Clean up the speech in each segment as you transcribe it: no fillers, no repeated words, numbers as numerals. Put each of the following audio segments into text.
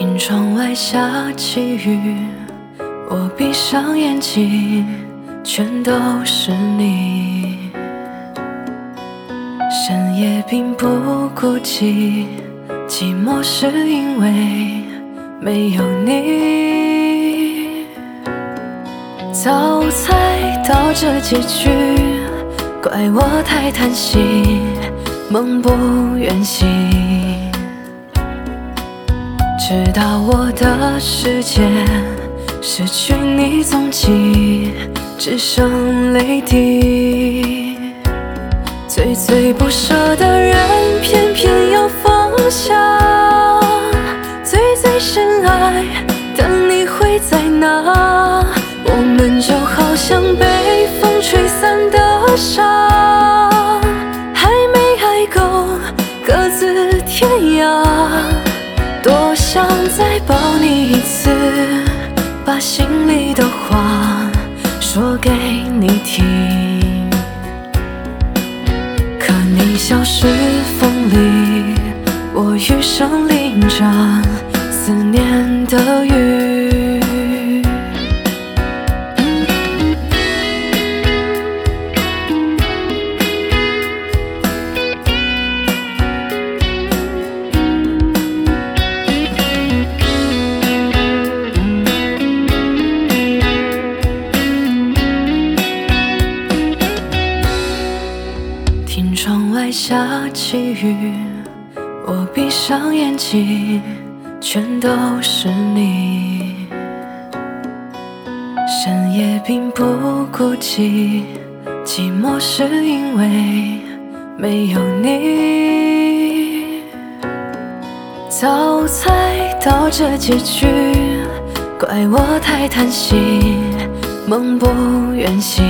听窗外下起雨，我闭上眼睛，全都是你。深夜并不孤寂，寂寞是因为没有你。早猜到这结局，怪我太贪心，梦不愿醒。直到我的世界失去你踪迹，只剩泪滴。最最不舍的人，偏偏有方向。最最深爱的你会在哪？我们就好像被风吹散的沙，还没爱够，各自天涯。多想再抱你一次，把心里的话说给你听。可你消失风里，我余生淋着思念的雨。听窗外下起雨，我闭上眼睛，全都是你。深夜并不孤寂，寂寞是因为没有你。早猜到这结局，怪我太贪心，梦不愿醒。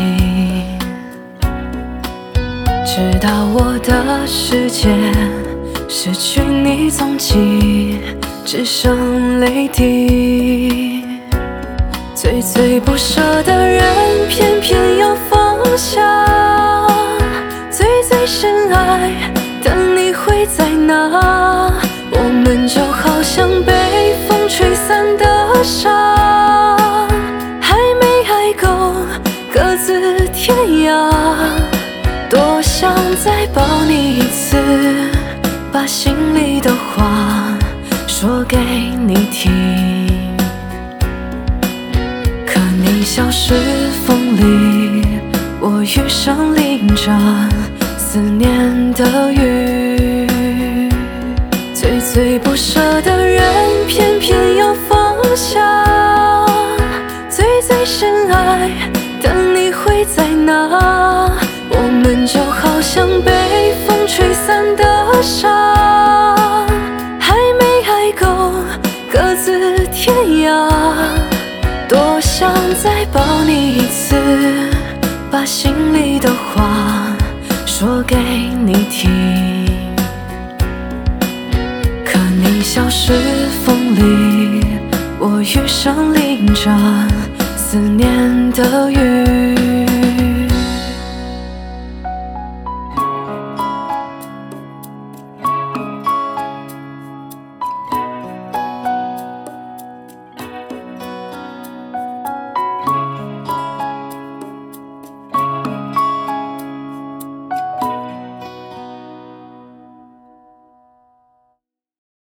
直到我的世界失去你踪迹，只剩泪滴。最最不舍的人，偏偏有方向。最最深爱的你会在哪？我们就好像被风吹散的沙，还没爱够，各自天涯。多想再抱你一次，把心里的话说给你听。可你消失风里，我余生淋着思念的雨。最最不舍的人，偏偏有方向。最最深爱的你会在哪？我们就好像被风吹散的沙，还没爱够，各自天涯。多想再抱你一次，把心里的话说给你听。可你消失风里，我余生淋着思念的雨。